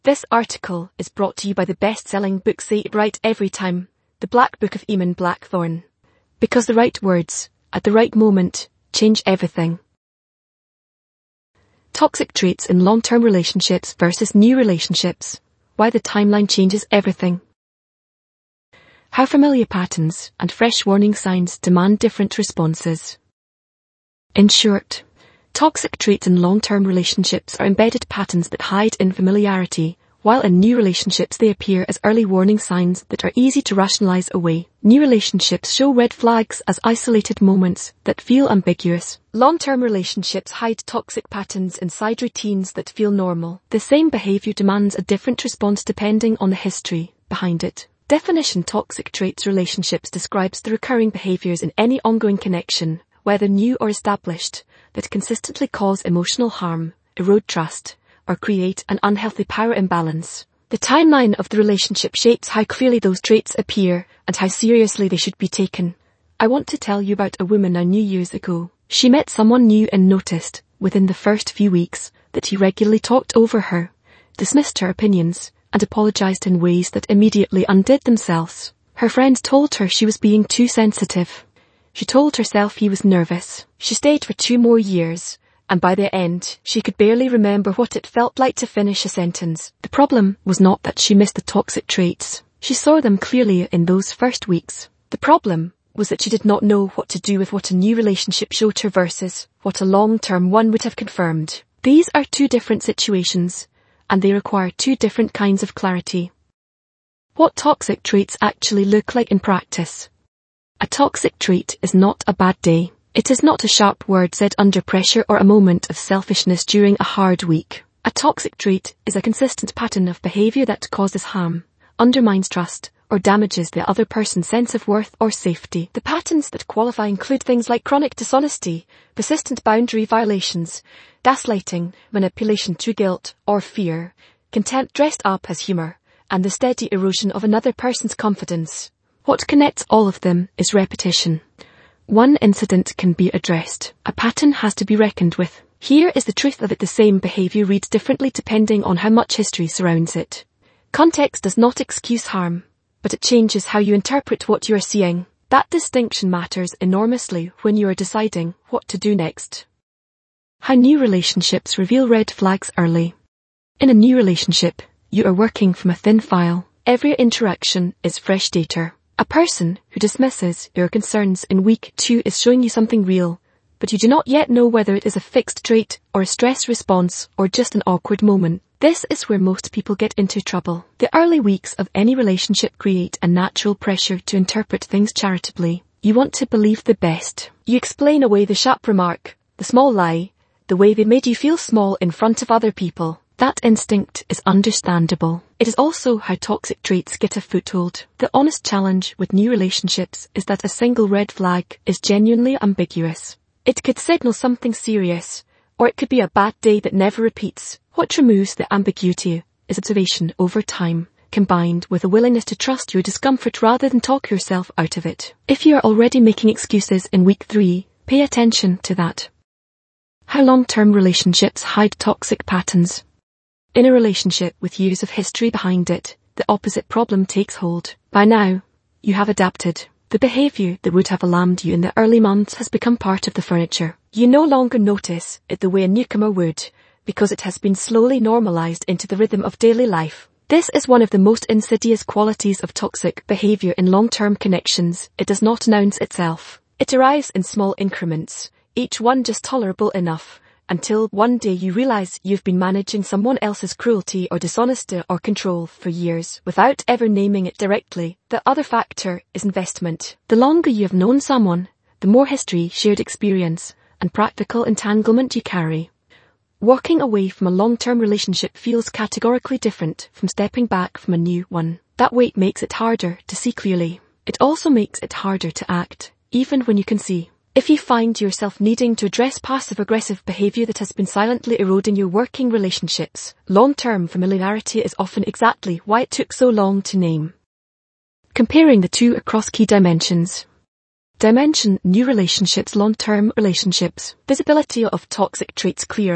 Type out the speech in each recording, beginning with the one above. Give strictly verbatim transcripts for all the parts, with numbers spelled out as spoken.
This article is brought to you by the best-selling book Say It Right Every Time, The Black Book of Eamon Blackthorne. Because the right words, at the right moment, change everything. Toxic traits in long-term relationships versus new relationships. Why the timeline changes everything. How familiar patterns and fresh warning signs demand different responses. In short, toxic traits in long-term relationships are embedded patterns that hide in familiarity, while in new relationships they appear as early warning signs that are easy to rationalize away. New relationships show red flags as isolated moments that feel ambiguous. Long-term relationships hide toxic patterns inside routines that feel normal. The same behavior demands a different response depending on the history behind it. Definition: toxic traits relationships describes the recurring behaviors in any ongoing connection, whether new or established, that consistently cause emotional harm, erode trust, or create an unhealthy power imbalance. The timeline of the relationship shapes how clearly those traits appear and how seriously they should be taken. I want to tell you about a woman I knew years ago. She met someone new and noticed, within the first few weeks, that he regularly talked over her, dismissed her opinions, and apologized in ways that immediately undid themselves. Her friends told her she was being too sensitive. She told herself he was nervous. She stayed for two more years, and by the end, she could barely remember what it felt like to finish a sentence. The problem was not that she missed the toxic traits. She saw them clearly in those first weeks. The problem was that she did not know what to do with what a new relationship showed her versus what a long-term one would have confirmed. These are two different situations, and they require two different kinds of clarity. What toxic traits actually look like in practice. A toxic trait is not a bad day. It is not a sharp word said under pressure or a moment of selfishness during a hard week. A toxic trait is a consistent pattern of behavior that causes harm, undermines trust, or damages the other person's sense of worth or safety. The patterns that qualify include things like chronic dishonesty, persistent boundary violations, gaslighting, manipulation through guilt or fear, contempt dressed up as humor, and the steady erosion of another person's confidence. What connects all of them is repetition. One incident can be addressed. A pattern has to be reckoned with. Here is the truth of it: the same behavior reads differently depending on how much history surrounds it. Context does not excuse harm, but it changes how you interpret what you are seeing. That distinction matters enormously when you are deciding what to do next. How new relationships reveal red flags early. In a new relationship, you are working from a thin file. Every interaction is fresh data. A person who dismisses your concerns in week two is showing you something real, but you do not yet know whether it is a fixed trait or a stress response or just an awkward moment. This is where most people get into trouble. The early weeks of any relationship create a natural pressure to interpret things charitably. You want to believe the best. You explain away the sharp remark, the small lie, the way they made you feel small in front of other people. That instinct is understandable. It is also how toxic traits get a foothold. The honest challenge with new relationships is that a single red flag is genuinely ambiguous. It could signal something serious, or it could be a bad day that never repeats. What removes the ambiguity is observation over time, combined with a willingness to trust your discomfort rather than talk yourself out of it. If you are already making excuses in week three, pay attention to that. How long-term relationships hide toxic patterns. In a relationship with years of history behind it, the opposite problem takes hold. By now, you have adapted. The behavior that would have alarmed you in the early months has become part of the furniture. You no longer notice it the way a newcomer would, because it has been slowly normalized into the rhythm of daily life. This is one of the most insidious qualities of toxic behavior in long-term connections. It does not announce itself. It arrives in small increments, each one just tolerable enough, until one day you realize you've been managing someone else's cruelty or dishonesty or control for years without ever naming it directly. The other factor is investment. The longer you have known someone, the more history, shared experience, and practical entanglement you carry. Walking away from a long-term relationship feels categorically different from stepping back from a new one. That weight makes it harder to see clearly. It also makes it harder to act, even when you can see. If you find yourself needing to address passive-aggressive behavior that has been silently eroding your working relationships, long-term familiarity is often exactly why it took so long to name. Comparing the two across key dimensions. Dimension: new relationships, long-term relationships. Visibility of toxic traits clearer.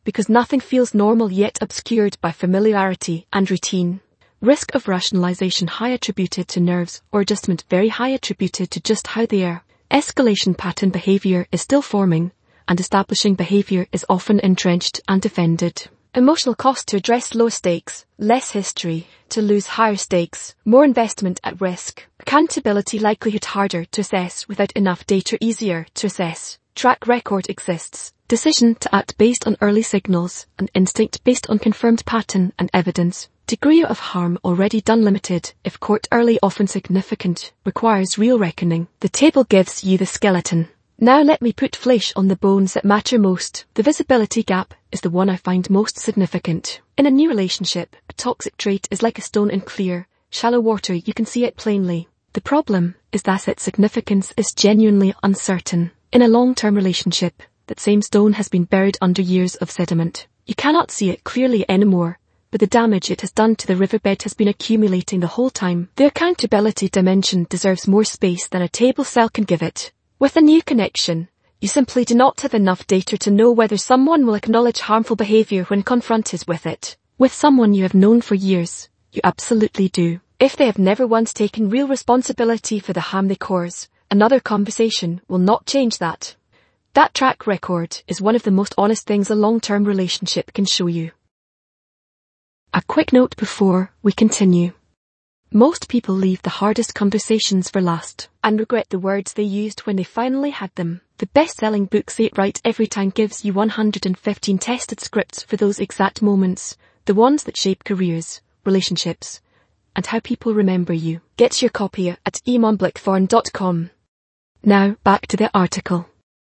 because nothing feels normal yet obscured by familiarity and routine. Risk of rationalization high attributed to nerves or adjustment very high attributed to just how they are. Escalation pattern behavior is still forming, and establishing behavior is often entrenched and defended. Emotional cost to address low stakes, less history, to lose higher stakes, more investment at risk. Accountability likelihood harder to assess without enough data easier to assess. Track record exists. Decision to act based on early signals and instinct based on confirmed pattern and evidence. Degree of harm already done limited, if caught early often significant, requires real reckoning. The table gives you the skeleton. Now let me put flesh on the bones that matter most. The visibility gap is the one I find most significant. In a new relationship, a toxic trait is like a stone in clear, shallow water. You can see it plainly. The problem is that its significance is genuinely uncertain. In a long-term relationship, that same stone has been buried under years of sediment. You cannot see it clearly anymore, but the damage it has done to the riverbed has been accumulating the whole time. The accountability dimension deserves more space than a table cell can give it. With a new connection, you simply do not have enough data to know whether someone will acknowledge harmful behavior when confronted with it. With someone you have known for years, you absolutely do. If they have never once taken real responsibility for the harm they cause, another conversation will not change that. That track record is one of the most honest things a long-term relationship can show you. A quick note before we continue. Most people leave the hardest conversations for last and regret the words they used when they finally had them. The best-selling book Say It Right Every Time gives you one hundred fifteen tested scripts for those exact moments, the ones that shape careers, relationships, and how people remember you. Get your copy at eamon blackthorn dot com. Now back to the article.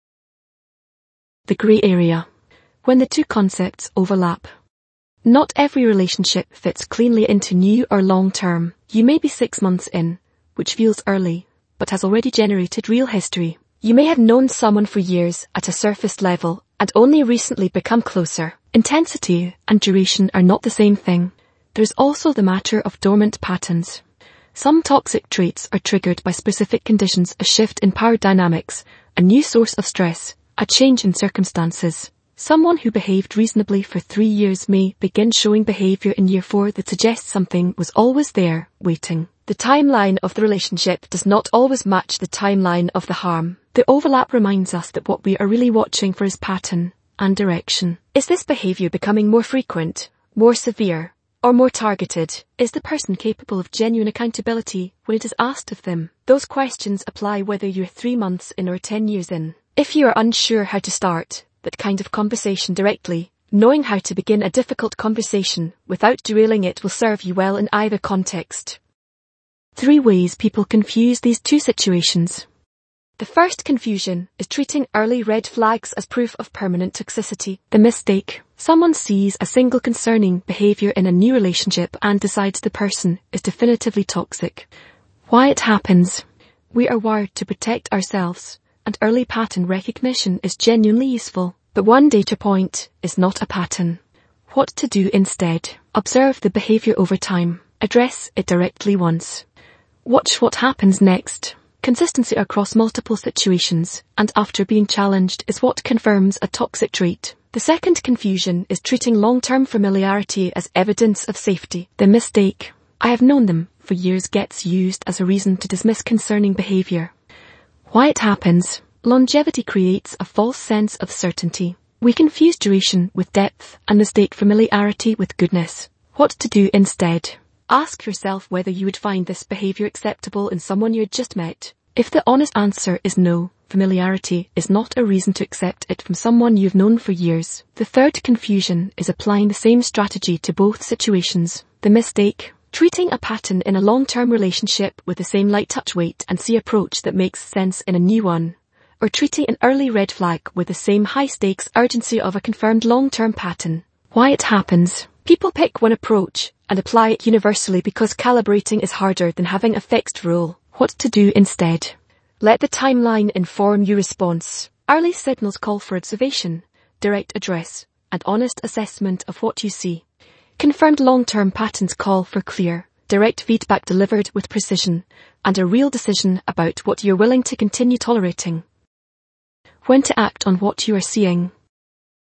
The grey area. When the two concepts overlap. Not every relationship fits cleanly into new or long-term. You may be six months in, which feels early, but has already generated real history. You may have known someone for years at a surface level and only recently become closer. Intensity and duration are not the same thing. There's also the matter of dormant patterns. Some toxic traits are triggered by specific conditions, a shift in power dynamics, a new source of stress, a change in circumstances. Someone who behaved reasonably for three years may begin showing behavior in year four that suggests something was always there, waiting. The timeline of the relationship does not always match the timeline of the harm. The overlap reminds us that what we are really watching for is pattern and direction. Is this behavior becoming more frequent, more severe, or more targeted? Is the person capable of genuine accountability when it is asked of them? Those questions apply whether you're three months in or ten years in. If you are unsure how to start that kind of conversation directly, knowing how to begin a difficult conversation without derailing it will serve you well in either context. Three ways people confuse these two situations. The first confusion is treating early red flags as proof of permanent toxicity. The mistake. Someone sees a single concerning behavior in a new relationship and decides the person is definitively toxic. Why it happens. We are wired to protect ourselves, and early pattern recognition is genuinely useful. But one data point is not a pattern. What to do instead? Observe the behavior over time. Address it directly once. Watch what happens next. Consistency across multiple situations and after being challenged is what confirms a toxic trait. The second confusion is treating long-term familiarity as evidence of safety. The mistake. I have known them for years gets used as a reason to dismiss concerning behavior. Why it happens. Longevity creates a false sense of certainty. We confuse duration with depth and mistake familiarity with goodness. What to do instead? Ask yourself whether you would find this behavior acceptable in someone you had just met. If the honest answer is no, familiarity is not a reason to accept it from someone you've known for years. The third confusion is applying the same strategy to both situations. The mistake. Treating a pattern in a long-term relationship with the same light touch weight and see approach that makes sense in a new one. Or treating an early red flag with the same high-stakes urgency of a confirmed long-term pattern. Why it happens. People pick one approach and apply it universally because calibrating is harder than having a fixed rule. What to do instead? Let the timeline inform your response. Early signals call for observation, direct address, and honest assessment of what you see. Confirmed long-term patterns call for clear, direct feedback delivered with precision, and a real decision about what you're willing to continue tolerating. When to act on what you are seeing.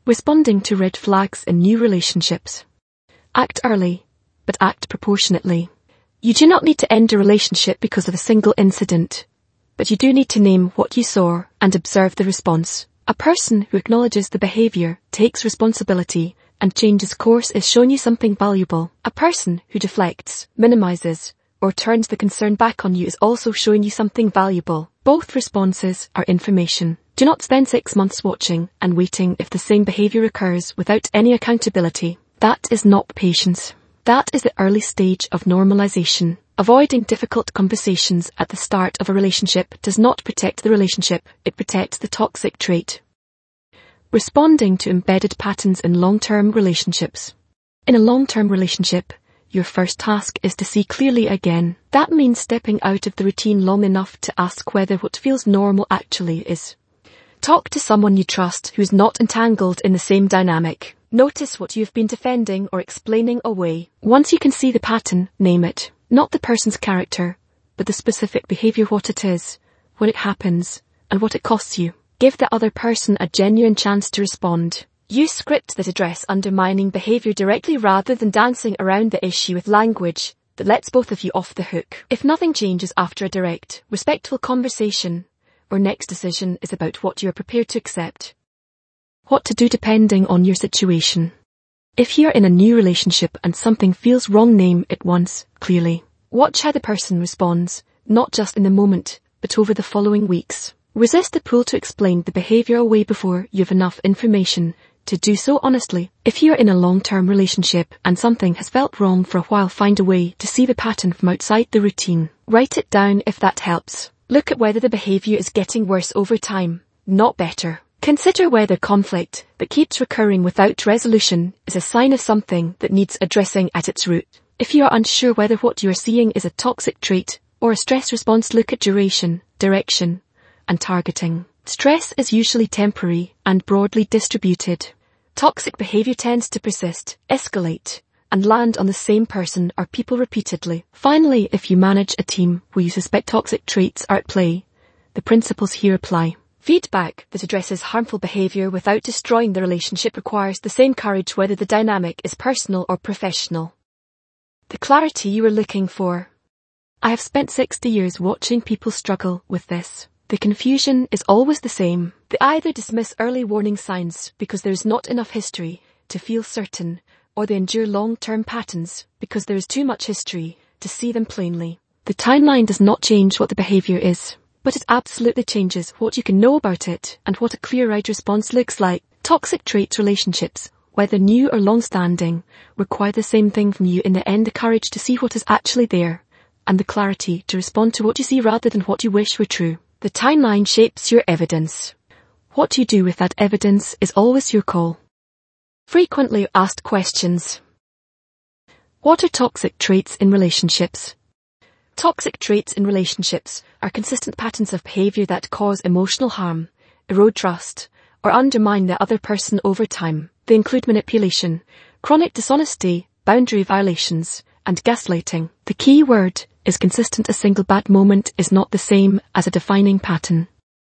Responding to red flags in new relationships. Act early, but act proportionately. You do not need to end a relationship because of a single incident, but you do need to name what you saw and observe the response. A person who acknowledges the behavior, takes responsibility, and changes course is showing you something valuable. A person who deflects, minimizes, or turns the concern back on you is also showing you something valuable. Both responses are information. Do not spend six months watching and waiting if the same behavior occurs without any accountability. That is not patience. That is the early stage of normalization. Avoiding difficult conversations at the start of a relationship does not protect the relationship, it protects the toxic trait. Responding to embedded patterns in long-term relationships. In a long-term relationship, your first task is to see clearly again. That means stepping out of the routine long enough to ask whether what feels normal actually is. Talk to someone you trust who is not entangled in the same dynamic. Notice what you've been defending or explaining away. Once you can see the pattern, name it. Not the person's character, but the specific behavior, what it is, when it happens, and what it costs you. Give the other person a genuine chance to respond. Use scripts that address undermining behavior directly rather than dancing around the issue with language that lets both of you off the hook. If nothing changes after a direct, respectful conversation, or next decision is about what you are prepared to accept. What to do depending on your situation. If you're in a new relationship and something feels wrong, name it once, clearly. Watch how the person responds, not just in the moment, but over the following weeks. Resist the pull to explain the behavior away before you have enough information to do so honestly. If you're in a long-term relationship and something has felt wrong for a while, find a way to see the pattern from outside the routine. Write it down if that helps. Look at whether the behavior is getting worse over time, not better. Consider whether conflict that keeps recurring without resolution is a sign of something that needs addressing at its root. If you are unsure whether what you are seeing is a toxic trait or a stress response, look at duration, direction, and targeting. Stress is usually temporary and broadly distributed. Toxic behavior tends to persist, escalate, and land on the same person or people repeatedly. Finally, if you manage a team where you suspect toxic traits are at play, the principles here apply. Feedback that addresses harmful behavior without destroying the relationship requires the same courage whether the dynamic is personal or professional. The clarity you are looking for. I have spent sixty years watching people struggle with this. The confusion is always the same. They either dismiss early warning signs because there is not enough history to feel certain, or they endure long-term patterns because there is too much history to see them plainly. The timeline does not change what the behavior is, but it absolutely changes what you can know about it and what a clear-eyed response looks like. Toxic traits relationships, whether new or long-standing, require the same thing from you in the end: the courage to see what is actually there, and the clarity to respond to what you see rather than what you wish were true. The timeline shapes your evidence. What you do with that evidence is always your call. Frequently asked questions. What are toxic traits in relationships? Toxic traits in relationships are consistent patterns of behavior that cause emotional harm, erode trust, or undermine the other person over time. They include manipulation, chronic dishonesty, boundary violations, and gaslighting. The key word is consistent. A single bad moment is not the same as a defining pattern.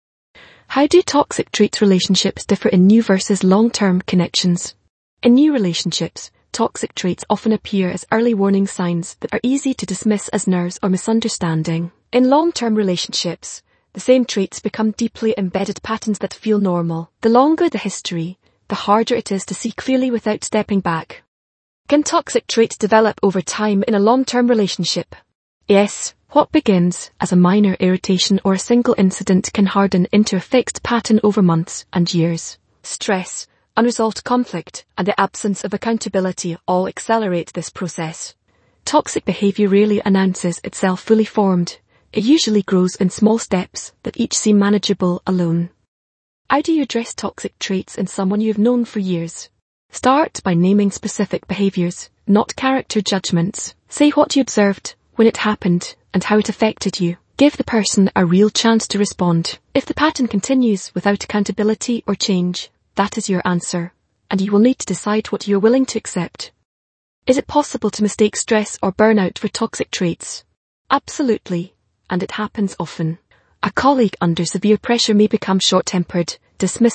How do toxic traits relationships differ in new versus long-term connections? In new relationships, toxic traits often appear as early warning signs that are easy to dismiss as nerves or misunderstanding. In long-term relationships, the same traits become deeply embedded patterns that feel normal. The longer the history, the harder it is to see clearly without stepping back. Can toxic traits develop over time in a long-term relationship? Yes. What begins as a minor irritation or a single incident can harden into a fixed pattern over months and years. Stress, unresolved conflict, and the absence of accountability all accelerate this process. Toxic behavior rarely announces itself fully formed. It usually grows in small steps that each seem manageable alone. How do you address toxic traits in someone you have known for years? Start by naming specific behaviors, not character judgments. Say what you observed, when it happened, and how it affected you. Give the person a real chance to respond. If the pattern continues without accountability or change, that is your answer, and you will need to decide what you are willing to accept. Is it possible to mistake stress or burnout for toxic traits? Absolutely, and it happens often. A colleague under severe pressure may become short-tempered, dismissive,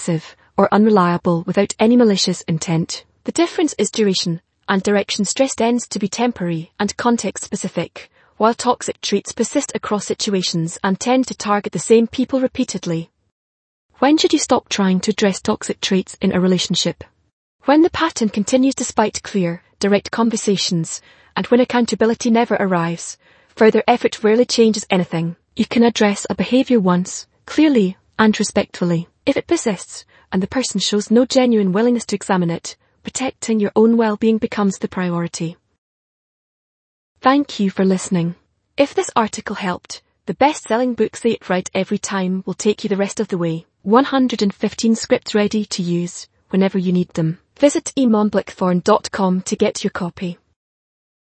or unreliable without any malicious intent. The difference is duration, and direction stress tends to be temporary and context-specific, while toxic traits persist across situations and tend to target the same people repeatedly. When should you stop trying to address toxic traits in a relationship? When the pattern continues despite clear, direct conversations, and when accountability never arrives, further effort rarely changes anything. You can address a behavior once, clearly and respectfully. If it persists, and the person shows no genuine willingness to examine it, protecting your own well-being becomes the priority. Thank you for listening. If this article helped, the best-selling book Say It Right Every Time will take you the rest of the way. one hundred fifteen scripts ready to use whenever you need them. Visit e mom blackthorn dot com to get your copy.